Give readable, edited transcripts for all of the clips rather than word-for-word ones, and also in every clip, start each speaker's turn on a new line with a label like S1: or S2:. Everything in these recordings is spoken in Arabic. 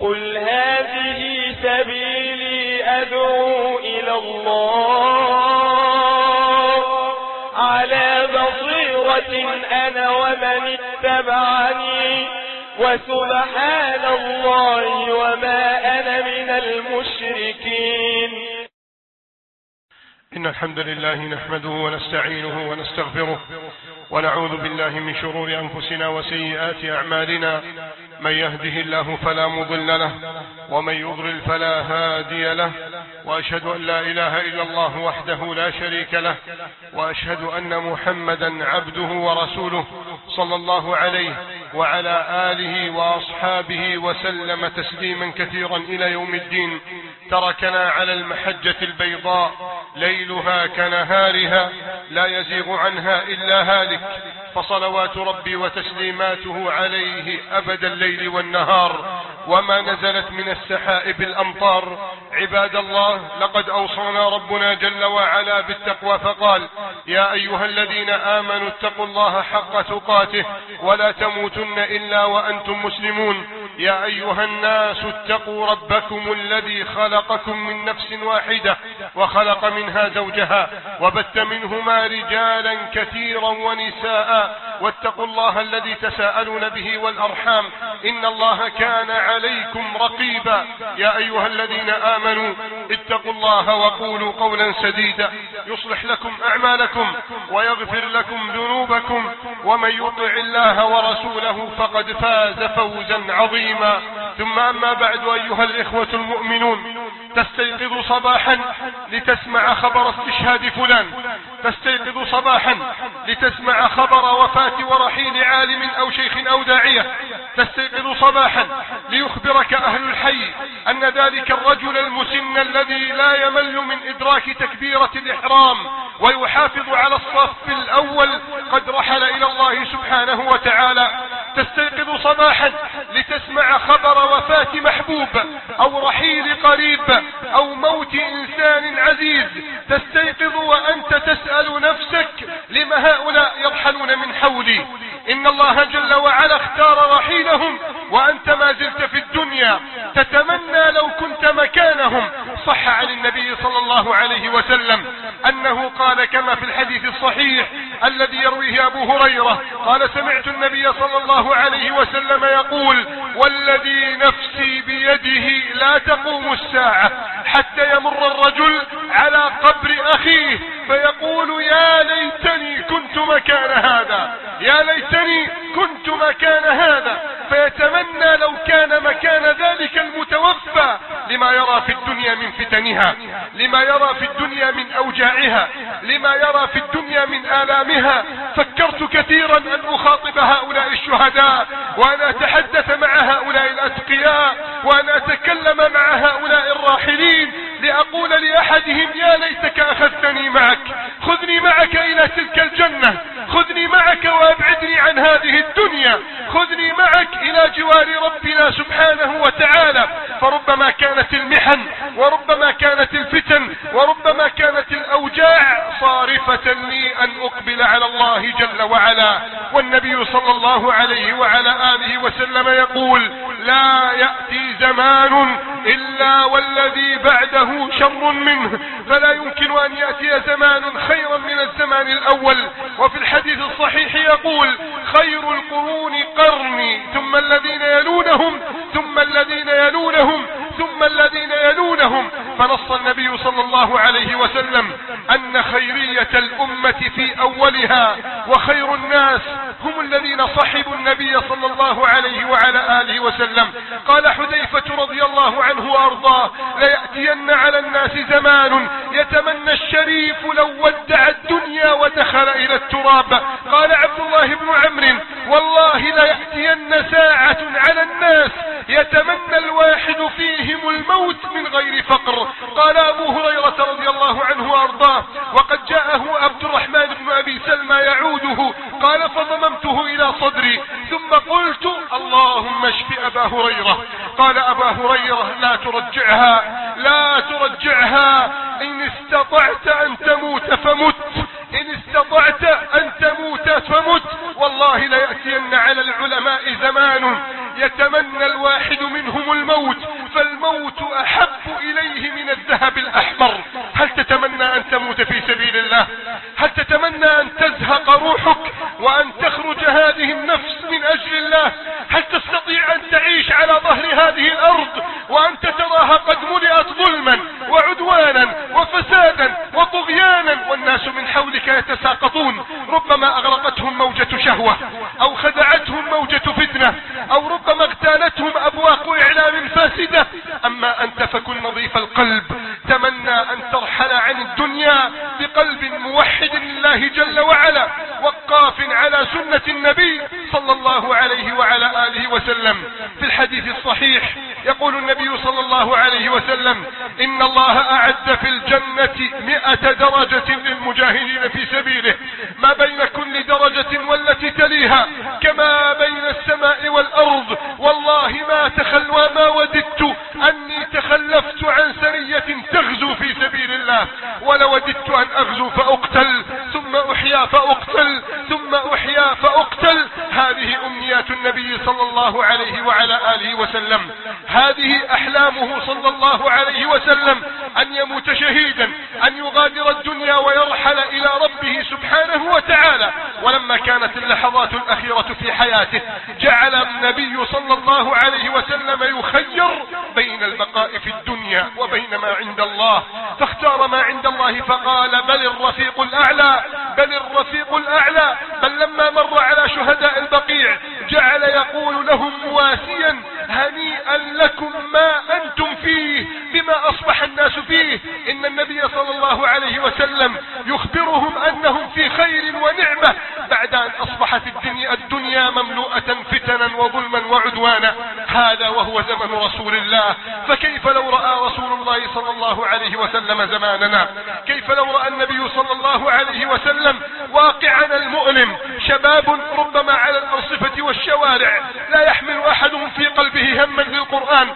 S1: قل هذه سبيلي أدعو إلى الله على بصيرة أنا ومن اتبعني وسبحان الله وما أنا من المشركين.
S2: إن الحمد لله نحمده ونستعينه ونستغفره ونعوذ بالله من شرور أنفسنا وسيئات أعمالنا. من يهده الله فلا مضل له ومن يضلل فلا هادي له، وأشهد أن لا إله إلا الله وحده لا شريك له، وأشهد أن محمدا عبده ورسوله صلى الله عليه وعلى آله وأصحابه وسلم تسليما كثيرا إلى يوم الدين. تركنا على المحجة البيضاء ليلها كنهارها لا يزيغ عنها إلا هالك، فصلوات ربي وتسليماته عليه أبد الليل والنهار، وما نزلت من السحائب الأمطار. عباد الله، لقد أوصانا ربنا جل وعلا بالتقوى فقال: يا أيها الذين آمنوا اتقوا الله حق تقاته ولا تموتن إلا وأنتم مسلمون. يا أيها الناس اتقوا ربكم الذي خلقكم من نفس واحدة وخلق منها زوجها وبث منهما رجالا كثيرا ونساء، واتقوا الله الذي تساءلون به والأرحام إن الله كان عليكم رقيبا. يا أيها الذين آمنوا اتقوا الله وقولوا قولا سديدا يصلح لكم أعمالكم ويغفر لكم ذنوبكم، ومن يطع الله ورسوله فقد فاز فوزا عظيما. ثم أما بعد، أيها الإخوة المؤمنون، تستيقظ صباحا لتسمع خبر استشهاد فلان، تستيقظ صباحا لتسمع خبر وفاة ورحيل عالم أو شيخ أو داعية، تستيقظ صباحا ليخبرك أهل الحي أن ذلك الرجل المسن الذي لا يمل من إدراك تكبيرة الإحرام ويحافظ على الصف الأول قد رحل إلى الله سبحانه وتعالى. تستيقظ صباحا لتسمع خبر وفاة محبوب أو رحيل قريب أو موت إنسان عزيز، تستيقظ وأنت تسأل نفسك: لم هؤلاء يرحلون من حولي؟ إن الله جل وعلا اختار رحيلهم وأنت ما زلت في الدنيا تتمنى لو كنت مكانهم. صح عن النبي صلى الله عليه وسلم أنه قال كما في الحديث الصحيح الذي يرويه أبو هريرة قال: سمعت النبي صلى الله عليه وسلم يقول: والذي نفسي بيده لا تقوم الساعة حتى يمر الرجل على قبر أخيه فيقول: يا ليتني كنت مكان هذا، يا ليتني كنت مكان هذا، فيتمنى لو كان مكان ذلك المتوفى لما يرى في الدنيا من فتنها، لما يرى في الدنيا من أوجاعها، لما يرى في الدنيا من آلامها. فكرت كثيرا أن أخاطب هؤلاء الشهداء وأن أتحدث مع هؤلاء الأتقياء وأن أتكلم مع هؤلاء الراحلين لأقول لأحدهم: يا ليتك أخذتني معك، خذني معك إلى تلك الجنة، خذني معك وأبعدني عن هذه الدنيا، خذني معك إلى جوار ربنا سبحانه وتعالى. فربما كانت المحن وربما كانت الفتن وربما كانت الأوجاع صارفة لي أن أقبل على الله جل وعلا. والنبي صلى الله عليه وعلى آله وسلم يقول: لا يأتي زمان إلا والذي بعده شر منه، فلا يمكن أن يأتي زمان خيرا من الزمان الأول. وفي الحديث الصحيح يقول: خير القرون قرني ثم الذين يلونهم ثم الذين يلونهم ثم الذين يلونهم. فنص النبي صلى الله عليه وسلم أن خيرية الأمة في أولها، وخير الناس هم الذين صحبوا النبي صلى الله عليه وعلى آله وسلم. قال حذيفة رضي الله عنه وأرضاه: ليأتين على الناس زمان يتمنى الشريف لو ودع الدنيا ودخل إلى التراب. قال عبد الله بن عمرو: والله ليأتين ساعة على الناس يتمنى الواحد فيهم الموت من غير فقر. قال أبو هريرة رضي الله عنه وأرضاه: وقد جاءه عبد الرحمن بن أبي سلمى يعوده، قال: فضممته إلى صدري ثم قلت: اللهم اشف أبا هريرة. قال أبا هريرة: لا ترجعها، لا ترجعها، إن استطعت أن تموت فمت، إن استطعت أن تموت فمت. والله ليأتين على العلماء زمان يتمنى الواحد منهم الموت، فالموت أحب إليه من الذهب الأحمر. هل تتمنى أن تموت في سبيل الله؟ هل تتمنى أن تزهق روحك وأن تخرج هذه النفس من أجل الله؟ هل تستطيع أن تعيش على ظهر هذه الأرض وأنت تراها قد ملئت ظلما وعدوانا وفسادا وطغيانا، والناس من حولك يتساقطون، ربما أغرقتهم موجة شهوة أو خدعتهم موجة فتنة أو ربما اغتالتهم أبواق إعلام فاسدة. أما أنت فكن نظيف القلب، تمنى أن ترحل عن الدنيا بقلب موحد لله جل وعلا وقاف على سنة النبي صلى الله عليه وعلى آله وسلم. في الحديث الصحيح يقول النبي صلى الله عليه وسلم: إن الله أعد في الجنة 100 درجة للمجاهدين في سبيله، ما بين كل درجة والتي تليها كما بين السماء والأرض. والله ما وددت أني تخلفت عن سرية تغزو في سبيل الله، ولوددت أن أغزو فأقتل ثم أحيا فأقتل ثم أحيا فأقتل. هذه أمنيات النبي صلى الله عليه وعلى آله وسلم، هذه أحلامه صلى الله عليه وسلم، أن يموت شهيدا، أن يغادر الدنيا ويرحل إلى ربه سبحانه وتعالى. ولما كانت اللحظات الأخيرة في حياته جعل النبي صلى الله عليه وسلم يخير بين البقاء في الدنيا وبين ما عند الله، فاختار ما عند الله فقال: بل الرفيق الأعلى، بل الرفيق الأعلى. بل لما مر على شهداء البقيع جعل يقول لهم مواسيا: هنيئا لكم ما أنتم فيه، بما أصبح الناس فيه. إن النبي صلى الله عليه وسلم يخبرهم أنهم في خير ونعمة بعد أن أصبحت الدنيا مملوءة فتنا وظلما وعدوانا. هذا وهو زمن رسول الله، فكيف لو رأى رسول الله صلى الله عليه وسلم زماننا؟ كيف لو رأى النبي صلى الله عليه وسلم واقعنا المؤلم؟ شباب ربما على الأرصفة والشوارع لا يحمل أحدهم في قلبه هما للقرآن،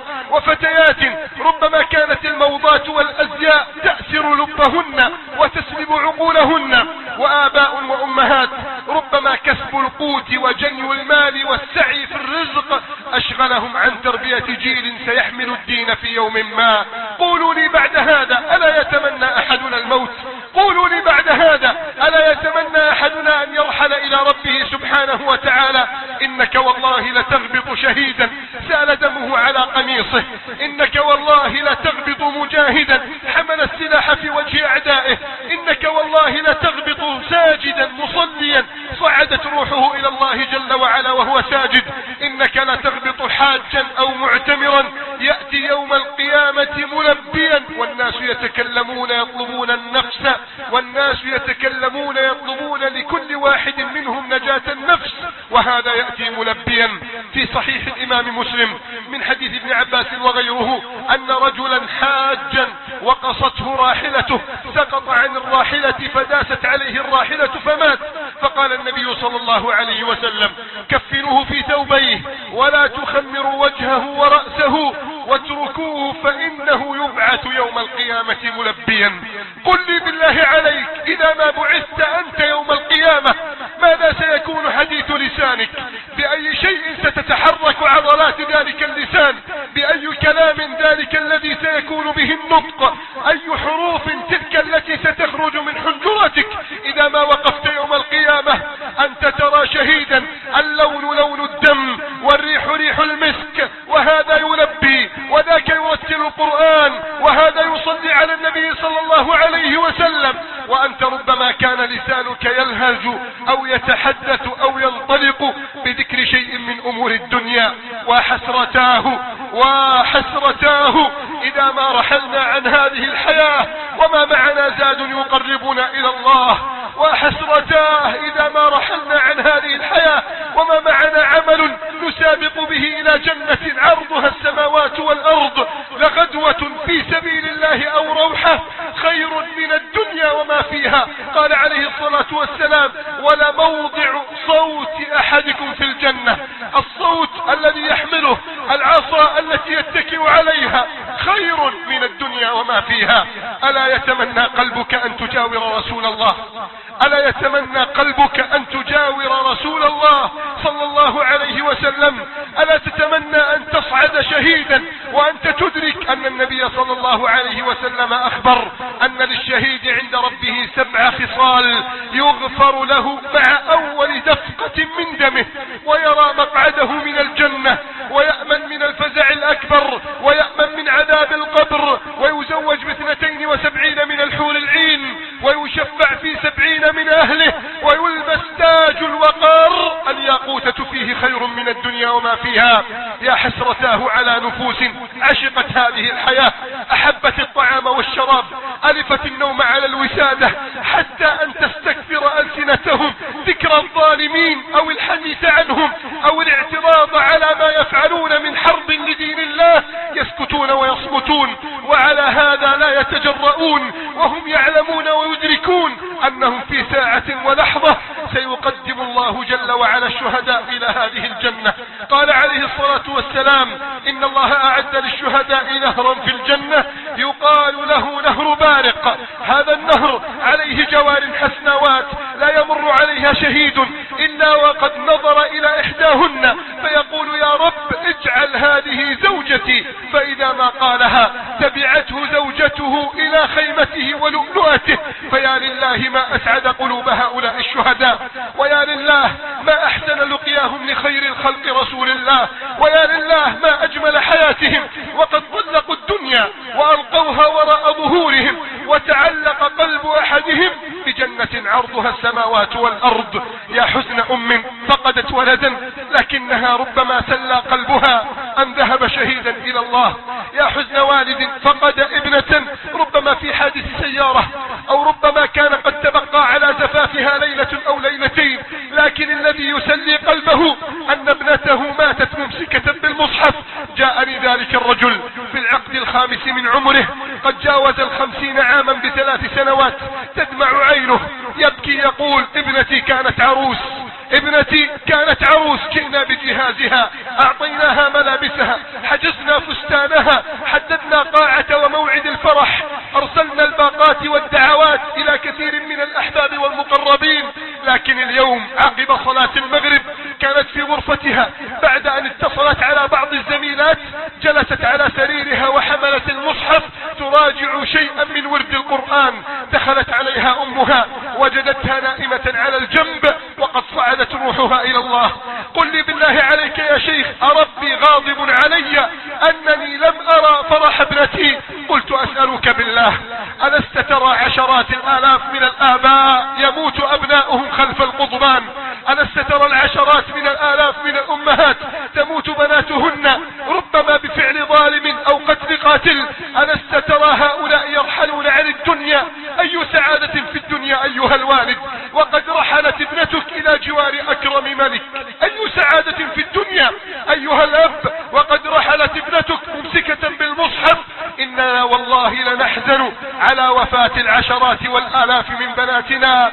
S2: وفتيات ربما كانت الموضات والأزياء تأسر لبهن وتسلب عقولهن، وآباء وأمهات ربما كسب القوت وجني المال والسعي في الرزق أشغلهم عن تربية جيل سيحمل الدين في يوم ما. قولوا لي بعد هذا ألا يتمنى أحدنا الموت؟ قولوا لي بعد هذا ألا يتمنى أحدنا أن يرحل إلى ربه سبحانه وتعالى؟ إنك والله لتغبط شهيدا سال دمه على قميصه، إنك والله لتغبط مجاهدا حمل السلاح في وجه أعدائه، إنك والله لتغبط ساجدا مصليا صعدت روحه إلى الله جل وعلا وهو ساجد، إنك لتغبط حاجا أو معتمرا يأتي يوم القيامة ملبيا، والناس يتكلمون يطلبون النفس، والناس يتكلمون يطلبون لكل واحد منهم نجاة النفس، وهذا يأتي ملبيا. في صحيح الإمام مسلم من حديث ابن عباس وغيره أن رجلا حاجا وقصته راحلته سقط عن الراحلة فداست عليه الراحلة فمات، فقال النبي صلى الله عليه وسلم: كفنوه في ثوبيه ولا تخمروا وجهه ورأسه واتركوه فإنه يبعث يوم القيامة ملبيا. قل لي بالله عليك إذا ما بعثت أنت يوم القيامة ماذا سيكون حديث لسانك؟ بأي شيء ستتحرك عضلات ذلك اللسان؟ بأي كلام ذلك الذي سيكون به النطق؟ أي حروف تلك التي ستخرج من حنجرتك إذا ما وقفت يوم القيامة؟ أنت ترى شهيدا اللون لون الدم والريح ريح المسك، وهذا يلبي وذاك يرتل القرآن وهذا يصلي على النبي صلى الله عليه وسلم، وأنت ربما كان لسانك يلهج أو يتحدث أو ينطلق بذكر شيء من أمور الدنيا. وحسرتاه إذا ما رحلنا عن هذه الحياة وما معنا زاد يقربنا إلى الله، وحسرتاه إذا ما رحلنا عن هذه الحياة وما معنا عمل نسابق به إلى جنة عرضها السماوات والأرض، لغدوة في سبيل الله أو روحة خير من الدنيا وما فيها. قال عليه الصلاة والسلام: ولموضع صوت أحدكم في الجنة، الصوت الذي يحمله العصا التي يتكئ عليها خير من الدنيا وما فيها. ألا يتمنى قلبك أن تجاور رسول الله؟ ألا يتمنى قلبك أن تجاور رسول الله صلى الله عليه وسلم؟ ألا تتمنى أن تصعد شهيدا وأنت تدرك أن النبي صلى الله عليه وسلم أخبر أن للشهيد عند ربه 7 خصال يغفر له مع أول دفقة من دمه، ويرى مقعده من الجنة، ويأمن من الفزع الأكبر، ويأمن من عذاب القبر، ويزوج ب72 من الحور العين، ويشفع في 70 من أهله، ويلبس تاج الوقار. الياقوتة فيه خير من الدنيا وما فيها. يا حسرتاه على نفوس عشقت هذه الحياة، أحبت الطعام والشراب، ألفت النوم على الوسادة، حتى أن تستكثر ألسنتهم ذكر الظالمين أو الحديث عنهم أو الاعتراض على ما يفعلون من حرب لدين الله. يسكتون ويصمتون، وعلى هذا لا يتجرؤون، وهم يعلمون ويدركون أنهم في ساعة ولحظة سيقدم الله جل وعلا الشهداء إلى هذه الجنة. قال عليه الصلاة والسلام: إن الله أعد للشهداء نهرا في الجنة يقال له نهر بارق. هذا النهر عليه جوار حسنوات لا يمر عليها شهيد إلا وقد نظر إلى إحداهن فيقول: يا رب اجعل هذه زوجتي. فإذا ما قالها تبعته زوجته إلى خيمته ولؤلؤته. فيا لله ما أسعد قلوب هؤلاء الشهداء، ويا لله ما أحسن لقياهم لخير الخلق رسول الله، ويا لله ما أجمل حياتهم وقد طلقوا الدنيا وألقوها وراء ظهورهم، وتعلق قلب أحدهم بجنة عرضها السماوات والأرض. يا حزن أم فقدت ولدا لكنها ربما سلى قلبها أن ذهب شهيدا إلى الله. يا حزن والد فقد ابنة ربما في حادث سيارة، أو ربما كان قد تبقى على زفافها ليلة أو ليلتين، لكن الذي يسلي قلبه أن ابنته ماتت ممسكة بالمصحف. جاءني ذلك الرجل في العقد 5 من عمره، قد جاوز 50 عاما ب3 سنوات، تدمع عينه، يبكي يقول: ابنتي كانت عروس، ابنتي كانت عروس، جئنا بجهازها، أعطيناها ملابسها، حجزنا فستانها، حددنا قاعة وموعد الفرح، أرسلنا الباقات والدعوات إلى كثير من الأحباب والمقربين. لكن اليوم عقب صلاة المغرب كانت في غرفتها بعد أن اتصلت على بعض الزميلات، جلست على سريرها وحملت المصحف تراجع شيئا من ورد القرآن. دخلت عليها أمها وجدتها نائمة على الجنب وقد صعدت روحها إلى الله. قل لي بالله عليك يا شيخ، أربي غاضب علي أنني لم أرى فرح ابنتي؟ قلت: أسألك بالله، ألست ترى عشرات الآلاف من الآباء يموت أبناؤهم خلف القضبان؟ ألست ترى العشرات من الآلاف من الأمهات تموت بناتهن ربما بفعل ظالم أو قتل قاتل؟ ألست ترى هؤلاء يرحلون عن الدنيا؟ أي سعادة في الدنيا أيها الوالد وقد رحلت ابنتك إلى جوار أكرم ملك؟ أي سعادة في الدنيا أيها الأب وقد رحلت ابنتك ممسكة بالمصحف؟ إننا والله لنحزن على وفاة العشرات والآلاف من بناتنا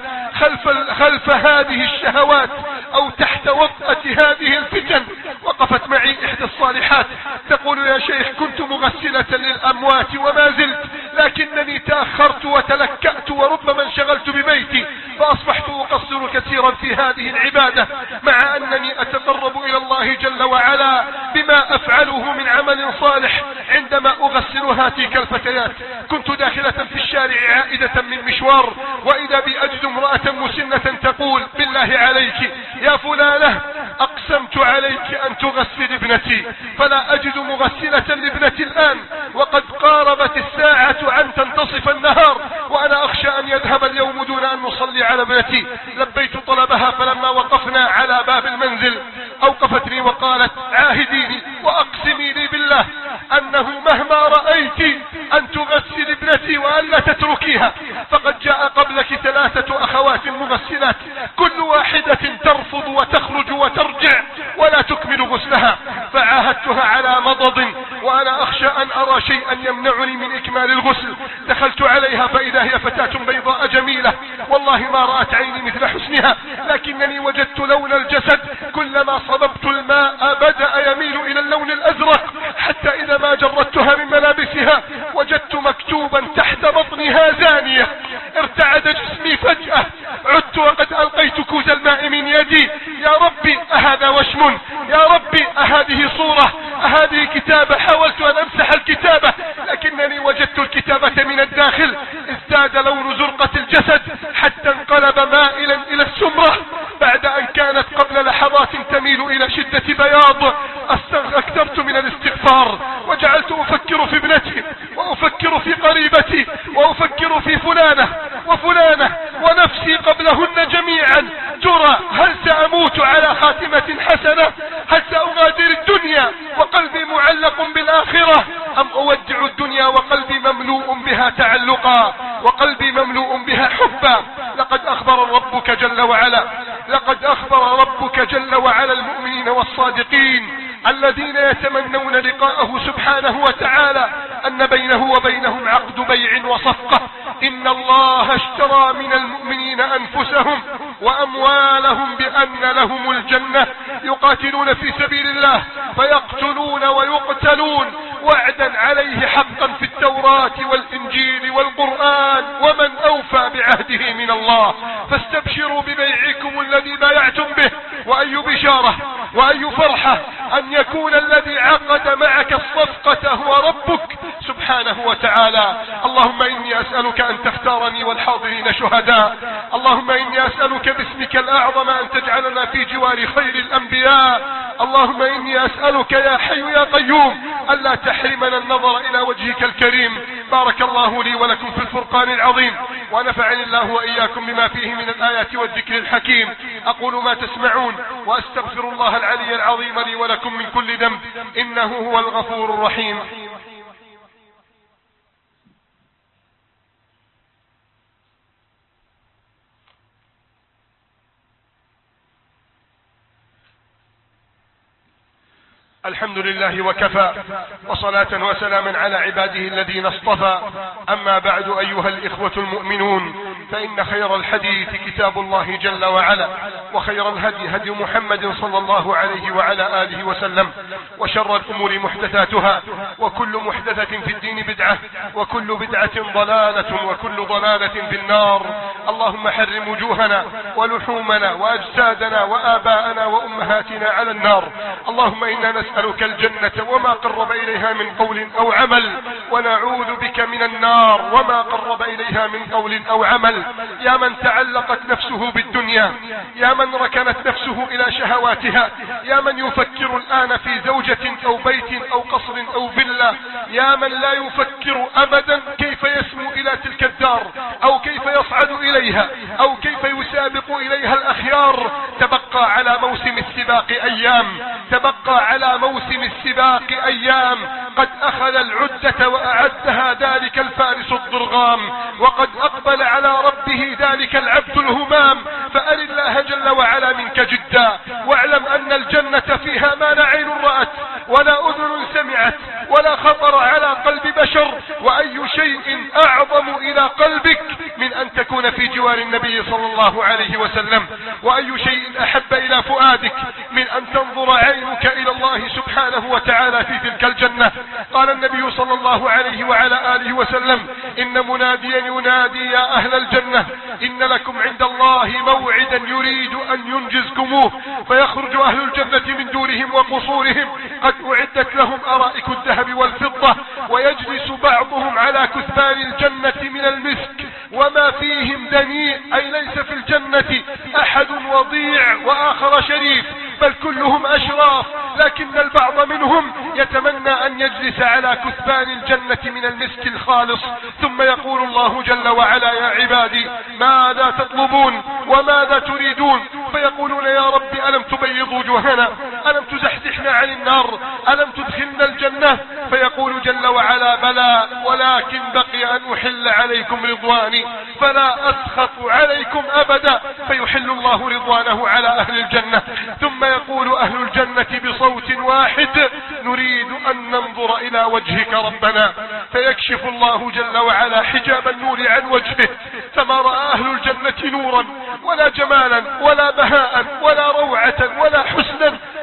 S2: خلف هذه الشهوات أو تحت وطأة هذه الفتن. وقفت معي إحدى الصالحات تقول: يا شيخ، كنت مغسلة للأموات وما زلت، لكنني تأخرت وتلكأت وربما انشغلت ببيتي، فأصبحت أقصر كثيرا في هذه العبادة، مع أنني أتقرب إلى الله جل وعلا بما أفعله من عمل صالح عندما أغسل هاتيك الفتيات. كنت داخلة في الشارع عائدة من مشوار، وإذا بي أجد امرأة مسنة تقول: بالله عليك يا فلانة، أقسمت عليك أن تغسل ابنتي، فلا أجد مغسلة لابنتي الآن، وقد قاربت الساعة عن تنتصف النهار، وأنا أخشى أن يذهب اليوم دون أن نصلي على ابنتي. لبيت طلبها، فلما وقفنا على باب المنزل أوقفتني وقالت: عاهديني وأقسمي لي بالله أنه مهما رأيت أن تغسل ابنتي وألا تتركيها، فقد جاء قبلك 3 أخوات مغسلات، كل واحدة ترفض وتخرج وترجع ولا تكمل غسلها. فعاهدتها على مضض، وأنا أخشى أن أرى شيئا يمنعني من إكمال الغسل. دخلت عليها فإذا هي فتاة بيضاء جميلة، والله ما رأت عيني مثل حسنها، لكنني وجدت لون الجسد كلما صببت الماء بدأ يميل إلى اللون الأزرق، حتى إذا ما جردتها من ملابسها ملابسها وجدت مكتوبا تحت بطنها زانية. ارتعد جسمي فجأة، عدت وقد ألقيت كوز الماء من يدي. يا ربي أهذا وشم؟ يا ربي أهذه صورة؟ أهذه كتابة؟ حاولت أن أمسح الكتابة لكنني وجدت الكتابة من الداخل. ازداد لون زرقة الجسد حتى انقلب مائلا إلى السمرة بعد أن كانت قبل لحظات تميل إلى شدة بياض. أكثرت من الاستغفار وجعلت أفكر في ابنتي وأفكر في قريبتي وأفكر في فلانة وفلانة ونفسي قبلهن جميعا. ترى هل سأموت على خاتمة حسنة؟ هل سأغادر الدنيا وقلبي معلق بالآخرة، أم أودع الدنيا وقلبي مملوء بها تعلقا وقلبي مملوء بها حبا؟ لقد أخبر ربك جل وعلا المؤمنين والصادقين الذين يتمنون لقاءه سبحانه وتعالى أن بينه وبينهم عقد بيع وصفقة. إن الله اشترى من المؤمنين أنفسهم وأموالهم بأن لهم الجنة يقاتلون في سبيل الله فيقتلون ويقتلون وعدا عليه حقا في التوراة والإنجيل والقرآن، ومن أوفى بعهده من الله. فاستبشروا ببيعكم الذي بايعتم به. وأي بشارة وأي فرحة أن يكون الذي عقد معك الصفقة هو ربك سبحانه وتعالى. اللهم إني أسألك أن تختارني والحاضرين شهداء. اللهم إني أسألك باسمك الأعظم أن تجعلنا في جوار خير الأنبياء. اللهم إني أسألك يا حي يا قيوم ألا تحرمنا النظر إلى وجهك الكريم. بارك الله لي ولكم في الفرقان العظيم، ونفعني الله وإياكم بما فيه من الآيات والذكر الحكيم. أقول ما تسمعون وأستغفر الله العلي العظيم لي ولكم من كل ذنب إنه هو الغفور الرحيم. الحمد لله وكفى، وصلاة وسلاما على عباده الذين اصطفى. أما بعد أيها الإخوة المؤمنون، فإن خير الحديث كتاب الله جل وعلا، وخير الهدي هدي محمد صلى الله عليه وعلى آله وسلم، وشر الأمور محدثاتها، وكل محدثة في الدين بدعة، وكل بدعة ضلالة، وكل ضلالة في النار. اللهم حرم وجوهنا ولحومنا وأجسادنا وآباءنا وأمهاتنا على النار. اللهم إنا نسألك الجنة وما قرب إليها من قول أو عمل، ونعوذ بك من النار وما قرب إليها من قول أو عمل. يا من تعلقت نفسه بالدنيا، يا من ركنت نفسه إلى شهواتها، يا من يفكر الآن في زوجة أو بيت أو قصر أو فيلا، يا من لا يفكر أبدا كيف يسمو إلى تلك الدار أو كيف يصعد إليها أو كيف يسابق إليها الأخيار. تبقى على موسم السباق أيام، تبقى على موسم السباق أيام. قد أخذ العدة وأعدها ذلك الفارس الضرغام، وقد أقبل على ربه ذلك العبد الهمام. فأل الله جل وعلا منك جدا، واعلم أن الجنة فيها ما لا عين رأت ولا أذن سمعت ولا خطر على قلب بشر. وأي شيء أعظم إلى قلبك من أن تكون في جوار النبي صلى الله عليه وسلم؟ وأي شيء أحب إلى فؤادك من أن تنظر عينك إلى الله سبحانه وتعالى في تلك الجنة؟ قال النبي صلى الله عليه وعلى آله وسلم: إن مناديا ينادي يا أهل الجنة إن لكم عند الله موعدا يريد أن ينجزكموه. فيخرج أهل الجنة من دورهم وقصورهم قد أعدت لهم أرائك الذهب والفضة، ويجلس بعضهم على كثبان الجنة من المسك وما فيهم دنيء، أي ليس في الجنة أحد وضيع وآخر شريف، بل كلهم أشراف، لكن البعض منهم يتمنى أن يجلس على كثبان الجنة من المسك الخالص. ثم يقول الله جل وعلا: يا عبادي ماذا تطلبون وماذا تريدون؟ فيقولون: يا رب ألم تبيض وجوهنا، ألم تزحزحنا عن النار، ألم تدخلنا الجنة؟ فيقول جل وعلا: بلى، ولكن بقي أن أحل عليكم رضواني فلا أسخط عليكم أبدا. فيحل الله رضوانه على أهل الجنة. ثم يقول أهل الجنة بصوت واحد: نريد أن ننظر إلى وجهك ربنا. فيكشف الله جل وعلا حجاب النور عن وجهه، فما رأى أهل الجنة نورا ولا جمالا ولا بهاء ولا روعة ولا حسنا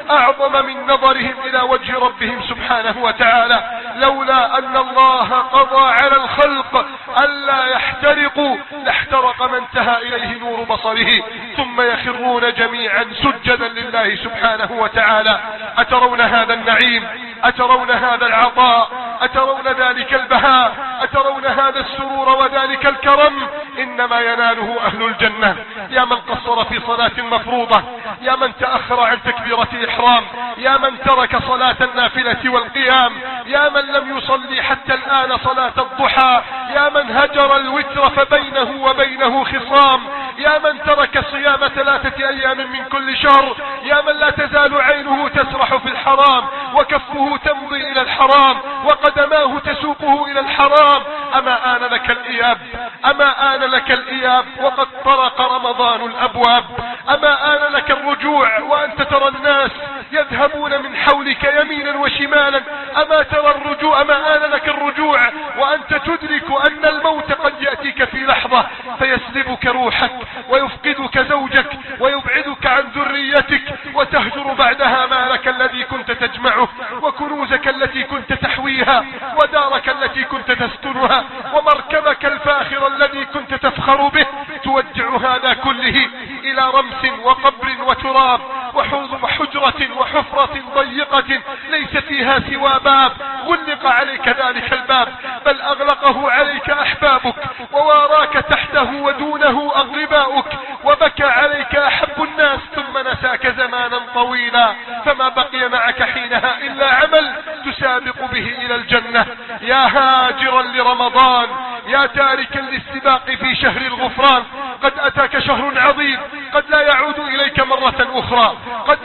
S2: أعظم من نظرهم إلى وجه ربهم سبحانه وتعالى. لولا أن الله قضى على الخلق ألا يحترقوا لاحترق من انتهى إليه نور بصره، ثم يخرون جميعا سجدا لله سبحانه وتعالى. أترون هذا النعيم؟ أترون هذا العطاء؟ أترون ذلك البهاء؟ أترون هذا السرور وذلك الكرم؟ إنما يناله أهل الجنة. يا من قصر في صلاة مفروضة، يا من تأخر عن تكبيرة الإحرام، يا من ترك صلاة النافلة والقيام، يا من لم يصلي حتى الآن صلاة الضحى، يا من هجر الوتر فبينه وبينه خصام، يا من ترك صيام 3 أيام من كل شهر، يا من لا تزال عينه تسرح في الحرام وكفه تمضي إلى الحرام وقدماه تسوقه إلى الحرام. أما آن لك الإياب؟ أما آن لك الإياب وقد طرق رمضان الأبواب؟ أما آن لك الرجوع وأنت ترى الناس يذهبون من حولك يمينا وشمالا؟ أما ترى الرجوع؟ أما آن لك الرجوع وأنت تدرك أن الموت قد يأتيك في لحظة فيسلبك روحك ويفقدك زوجك ويبعدك عن ذريتك، وتهجر بعدها مالك الذي كنت تجمعه وكنوزك التي كنت تحويها ودارك التي كنت تسكنها ومركبك الفاخر الذي كنت تفخر به. تودع هذا كله إلى رمس وقبر وتراب وحجرة وحفرة ضيقة ليس فيها سوى باب غلق عليك ذلك الباب، بل أغلقه عليك أحبابك وواراك تحته ودونه أغرباؤك، وبكى عليك أحب الناس ثم نساك زمانا طويلا، فما بقي معك حينها إلا عمل تسابق به إلى الجنة. يا هاجرا لرمضان، يا تاركا للسباق في شهر الغفران، قد أتاك شهر عظيم قد لا يعود إليك مرة أخرى، قد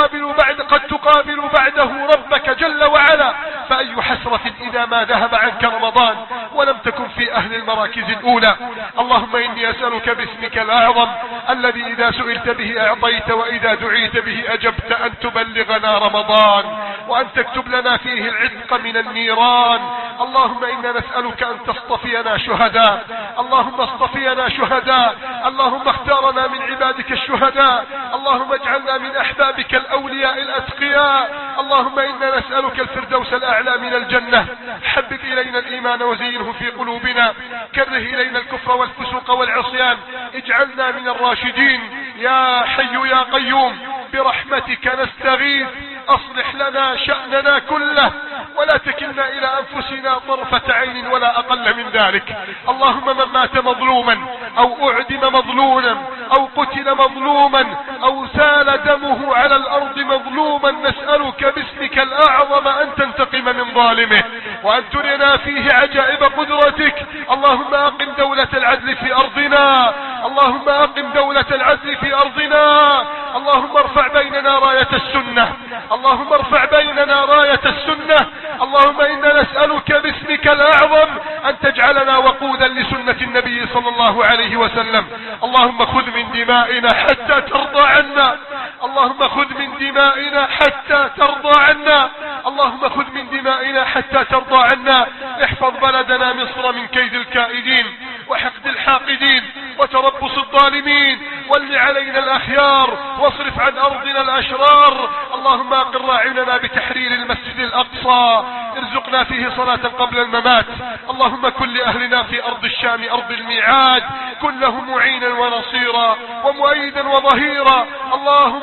S2: تقابل بعده ربك جل وعلا. فأي حسرة إذا ما ذهب عنك رمضان ولم تكن في أهل المراكز الأولى. اللهم إني أسألك باسمك الأعظم الذي إذا سئلت به أعطيت وإذا دعيت به أجبت أن تبلغنا رمضان وأن تكتب لنا فيه العتق من النيران. اللهم إنا نسألك أن تصطفينا شهداء، اللهم اصطفينا شهداء، اللهم اختارنا من عبادك الشهداء، اللهم اجعلنا من أحبابك الأولياء الأتقياء. اللهم إنا نسألك الفردوس الأعلى من الجنة. حبب إلينا الإيمان وزينه في قلوبنا، كره إلينا الكفر والفسوق والعصيان، اجعلنا من الراشدين. يا حي يا قيوم برحمتك نستغيث، أصلح لنا شأننا كله ولا تكلنا إلى أنفسنا طرفة عين ولا أقل من ذلك. اللهم من مات مظلوما أو أعدم مظلوما أو قتل مظلوما أو سال دمه على الأرض مظلوما، نسألك باسمك الأعظم أن تنتقم من ظالمه وأن ترنا فيه عجائب قدرتك. اللهم أقم دولة العدل في أرضنا، اللهم أقم دولة العدل في أرضنا. اللهم ارفع بيننا راية السنة، اللهم ارفع بيننا راية السنة. اللهم إنا نسألك باسمك الأعظم أن تجعلنا وقودا لسنة النبي صلى الله عليه وسلم. اللهم خذ من دمائنا حتى ترضى عنا، اللهم خذ من دمائنا حتى ترضى عنا، اللهم خذ من دمائنا حتى ترضى عنا. احفظ بلدنا مصر من كيد الكائدين وحقد الحاقدين وتربص الظالمين، ول علينا الأخيار واصرف عن أرضنا الأشرار. اللهم أقر أعيننا بتحرير المسجد الأقصى، ارزقنا فيه صلاة قبل الممات. اللهم كن لأهلنا في أرض الشام أرض الميعاد، كن لهم معينا ونصيرا ومؤيدا وظهيرا. اللهم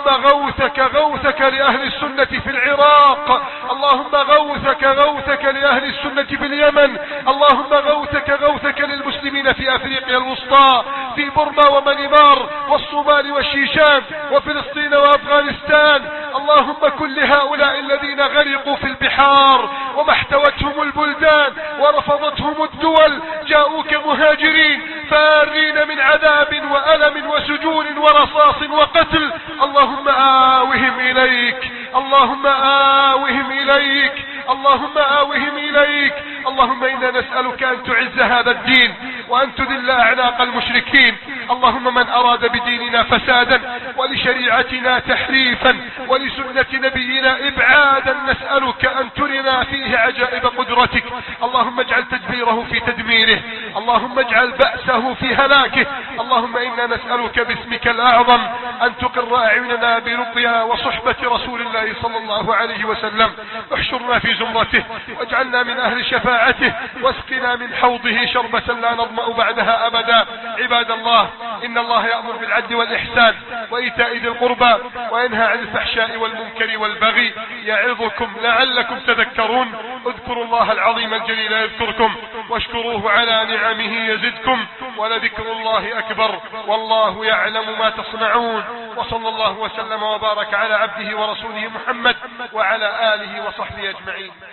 S2: غوثك لأهل السنة في العراق، اللهم غوثك لأهل السنة في اليمن، اللهم غوثك للمسلمين في أفريقيا الوسطى، في بورما ومنيمار والصومال والشيشان وفلسطين وأفغانستان. اللهم كن لهؤلاء الذين غرقوا في البحار وما احتوتهم البلدان ورفضتهم الدول، جاءوك مهاجرين فارين من عذاب وألم وسجون ورصاص وقتل. اللهم آوهم إليك، اللهم آوهم إليك، اللهم آوهم إليك. اللهم إنا نسألك أن تعز هذا الدين وأن تذل أعناق المشركين. اللهم من أراد بديننا فسادا ولشريعتنا تحريفا ولسنة نبينا إبعادا نسألك أن ترنا فيه عجائب قدرتك. اللهم اجعل تدبيره في تدميره، اللهم اجعل بأسه في هلاكه. اللهم إنا نسألك باسمك الأعظم أن تقر أعيننا برقيا وصحبة رسول الله صلى الله عليه وسلم، احشرنا في زمرته واجعلنا من أهل شفاعته واسقنا من حوضه شربة لا نظمأ بعدها أبدا. عباد الله، إن الله يأمر بالعدل والإحسان وإيتاء ذي القربى وينهى عن الفحشاء والمنكر والبغي يعظكم لعلكم تذكرون. اذكروا الله العظيم الجليل يذكركم واشكروه على نعمه يزدكم ولذكر الله أكبر والله يعلم ما تصنعون. وصلى الله وسلم وبارك على عبده ورسوله محمد وعلى آله وصحبه أجمعين.